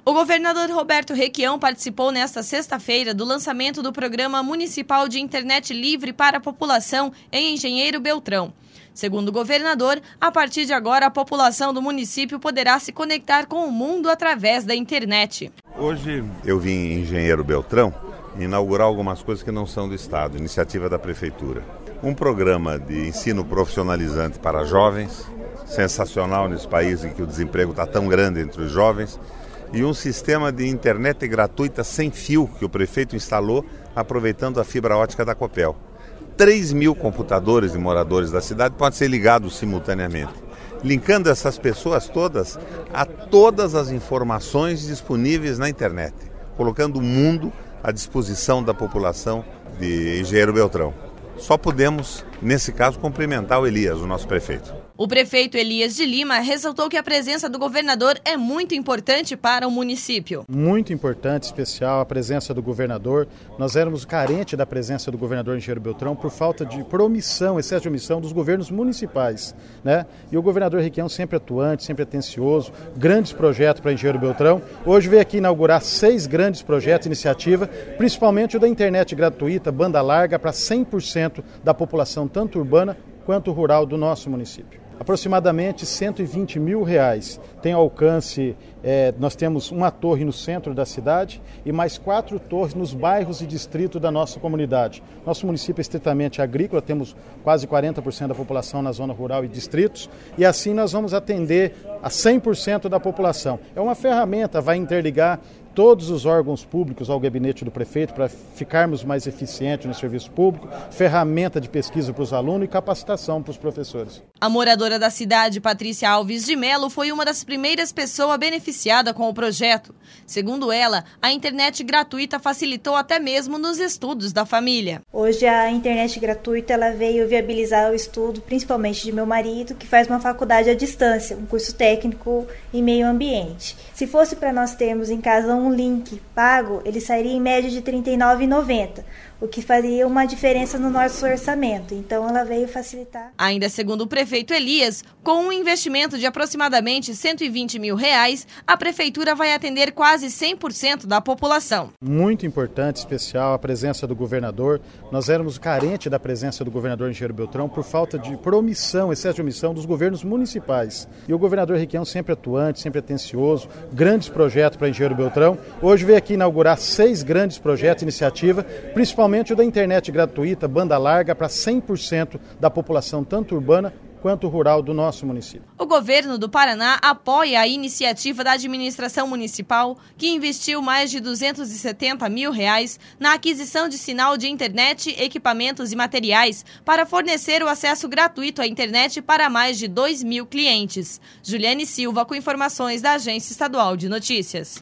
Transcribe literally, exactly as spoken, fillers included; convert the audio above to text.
O governador Roberto Requião participou nesta sexta-feira do lançamento do Programa Municipal de Internet Livre para a População em Engenheiro Beltrão. Segundo o governador, a partir de agora a população do município poderá se conectar com o mundo através da internet. Hoje eu vim em Engenheiro Beltrão inaugurar algumas coisas que não são do Estado, iniciativa da Prefeitura. Um programa de ensino profissionalizante para jovens, sensacional nesse país em que o desemprego está tão grande entre os jovens, e um sistema de internet gratuita sem fio que o prefeito instalou aproveitando a fibra ótica da Copel. três mil computadores de moradores da cidade podem ser ligados simultaneamente, linkando essas pessoas todas a todas as informações disponíveis na internet, colocando o mundo à disposição da população de Engenheiro Beltrão. Só podemos, nesse caso, cumprimentar o Elias, o nosso prefeito. O prefeito Elias de Lima ressaltou que a presença do governador é muito importante para o município. Muito importante, especial, a presença do governador. Nós éramos carentes da presença do governador Engenheiro Beltrão por falta de, por omissão, excesso de omissão dos governos municipais, né? E o governador Requião sempre atuante, sempre atencioso, grandes projetos para Engenheiro Beltrão. Hoje veio aqui inaugurar seis grandes projetos, iniciativa, principalmente o da internet gratuita, banda larga, para cem por cento da população, tanto urbana quanto rural do nosso município. Aproximadamente cento e vinte mil reais. Tem alcance, é, nós temos uma torre no centro da cidade e mais quatro torres nos bairros e distritos da nossa comunidade. Nosso município é estritamente agrícola, temos quase quarenta por cento da população na zona rural e distritos, e assim nós vamos atender a cem por cento da população. É uma ferramenta, vai interligar todos os órgãos públicos ao gabinete do prefeito para ficarmos mais eficientes no serviço público, ferramenta de pesquisa para os alunos e capacitação para os professores. A moradora da cidade, Patrícia Alves de Melo, foi uma das primeiras pessoas beneficiadas com o projeto. Segundo ela, a internet gratuita facilitou até mesmo nos estudos da família. Hoje a internet gratuita ela veio viabilizar o estudo, principalmente de meu marido, que faz uma faculdade à distância, um curso técnico em meio ambiente. Se fosse para nós termos em casa um um link pago, ele sairia em média de trinta e nove reais e noventa centavos, o que faria uma diferença no nosso orçamento. Então ela veio facilitar. Ainda segundo o prefeito Elias, com um investimento de aproximadamente cento e vinte mil reais, a prefeitura vai atender quase cem por cento da população. Muito importante, especial, a presença do governador. Nós éramos carentes da presença do governador Engenheiro Beltrão por falta de, por omissão, excesso de omissão dos governos municipais. E o governador Requião sempre atuante, sempre atencioso, grandes projetos para Engenheiro Beltrão. Hoje veio aqui inaugurar seis grandes projetos, iniciativa, principalmente o da internet gratuita, banda larga, para cem por cento da população, tanto urbana quanto rural do nosso município. O governo do Paraná apoia a iniciativa da administração municipal, que investiu mais de duzentos e setenta mil reais na aquisição de sinal de internet, equipamentos e materiais para fornecer o acesso gratuito à internet para mais de dois mil clientes. Juliane Silva, com informações da Agência Estadual de Notícias.